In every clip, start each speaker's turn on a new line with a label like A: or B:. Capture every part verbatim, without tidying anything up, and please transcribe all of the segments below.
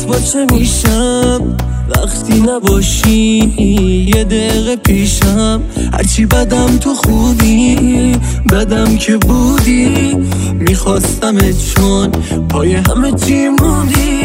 A: با چه میشم وقتی نباشی یه دقیقه پیشم. هرچی بدم تو خوبی، بدم که بودی، میخواستمت چون پای همه چی موندی.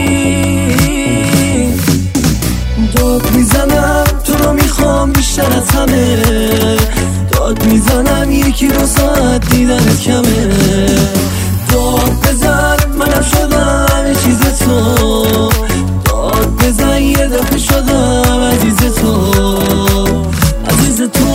A: داد میزنم تو رو میخوام بیشتر از همه، داد میزنم یکی دو ساعت دیدنت کمه. داد بزن منم شدم یه چیز تو، داد بزن یه دفعه شدم عزیز تو، عزیز تو.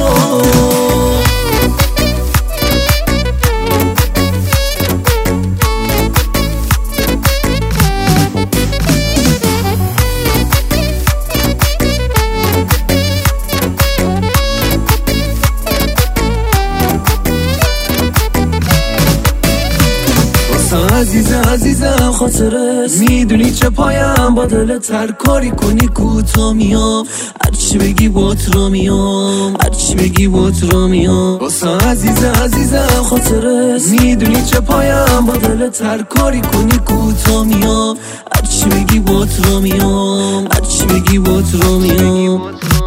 A: عزیزم عزیزم خاطرت میدونی چه پایم با دلت، هر کاری کنی کوتا میام، هرچی بگی بات را میام، هرچی بگی بات را میام. واسه عزیزم عزیزم خاطرت میدونی چه پایم با دلت، هر کاری کنی کوتا میام، هرچی بگی بات را میام، هرچی بگی بات را میام.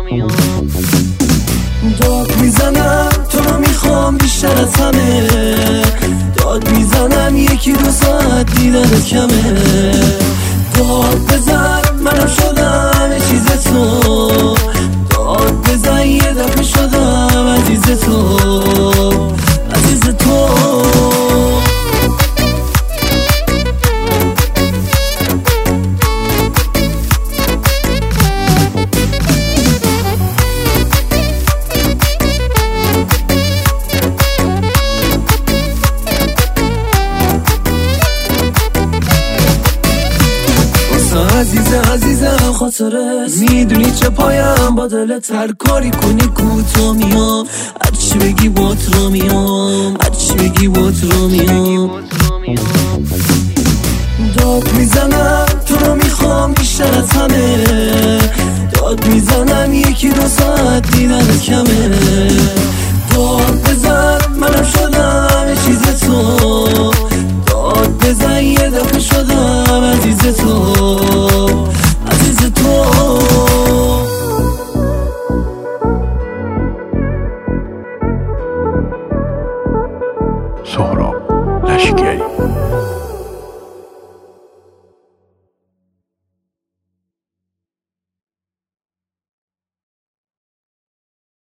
A: داد میزنم تو رو میخوام بیشتر از همه، داد میزنم یکی دو ساعت دیدنت کمه. داد بزن منم شدم یه چیز تو، داد بزن یه دفعه شدم عزیز تو، عزیز تو. عزیزم عزیزم خاطرت میدونی چه پایم با دلت، هر کاری کنی کوتا میام، هرچی بگی بات را میام، هرچی بگی بات را میام. داد میزنم تو رو میخوام بیشتر از همه، داد میزنم یکی دو ساعت دیدنت کمه. داد بزن منم شدم یه چیز تو، داد بزن یه دفعه شدم عزیز تو، عزیز تو.
B: سهراب لشکری.